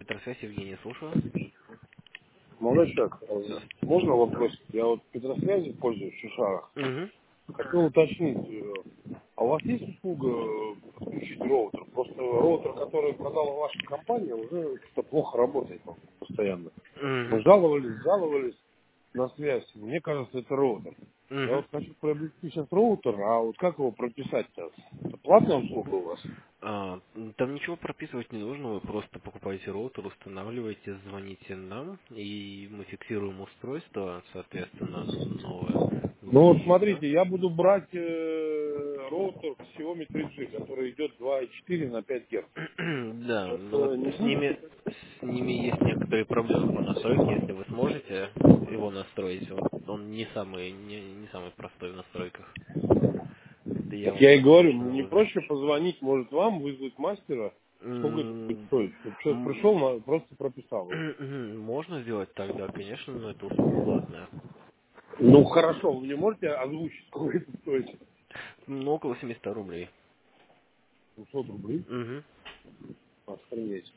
Петросвязь, Евгений, слушаю. Молодой человек, Здравствуйте. можно вопрос? Я вот Петросвязи пользуюсь в Шишарах. Угу. Хотел уточнить, а у вас есть услуга подключить роутер? Просто роутер, который продала ваша компания, уже что-то плохо работает постоянно. Мы Угу. жаловались на связь. Мне кажется, это роутер. Я Угу. вот хочу приобрести сейчас роутер, а вот как его прописать-то? Это платная услуга у вас? Там ничего прописывать не нужно, вы просто покупаете роутер, устанавливаете, звоните нам, и мы фиксируем устройство, соответственно, новое. Ну вот И все. смотрите, я буду брать роутер Xiaomi 3G, который идет 2,4 на 5 Гц. Да, ну вот Это не с будет? ними есть некоторые проблемы по настройке, если вы сможете его настроить. Вот он не самый простой в настройках. Это я Так вам я и говорю, точно мне не могу. проще позвонить, может, вам, вызвать мастера. Сколько это будет М, стоить? Чтобы человек м, пришел, просто прописал его. Можно сделать тогда, конечно, но это услуга платная. Ну, хорошо, вы мне можете озвучить, сколько это стоит? Ну, около 700 рублей. 700 рублей? Мгм. Охренеть.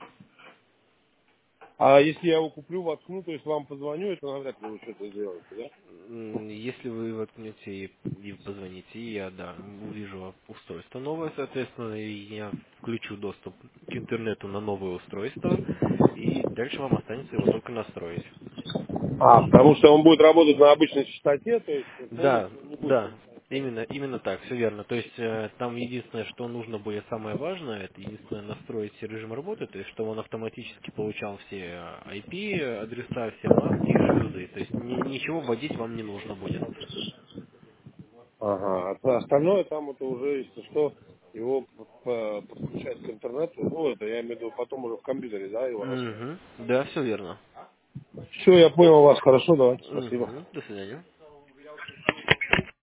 А если я его куплю, воткну, то есть вам позвоню, это навряд ли вы что-то сделаете, да? Если вы воткнете и позвоните, я, да, увижу устройство новое, соответственно, и я включу доступ к интернету на новое устройство, и дальше вам останется его только настроить. А, потому что он будет работать на обычной частоте, то есть Да, полностью он не будет да, зависать. именно так, все верно. То есть там единственное, что нужно будет самое важное, это единственное настроить режим работы, то есть чтобы он автоматически получал все IP адреса, все маски и шлюзы. То есть ничего вводить вам не нужно будет. Ага, а остальное там это уже, если что, его подключать к интернету, ну это я имею в виду потом уже в компьютере, да, его настроить. Угу. Да, все верно. Все, я понял вас, хорошо, давайте, спасибо. Угу. До свидания.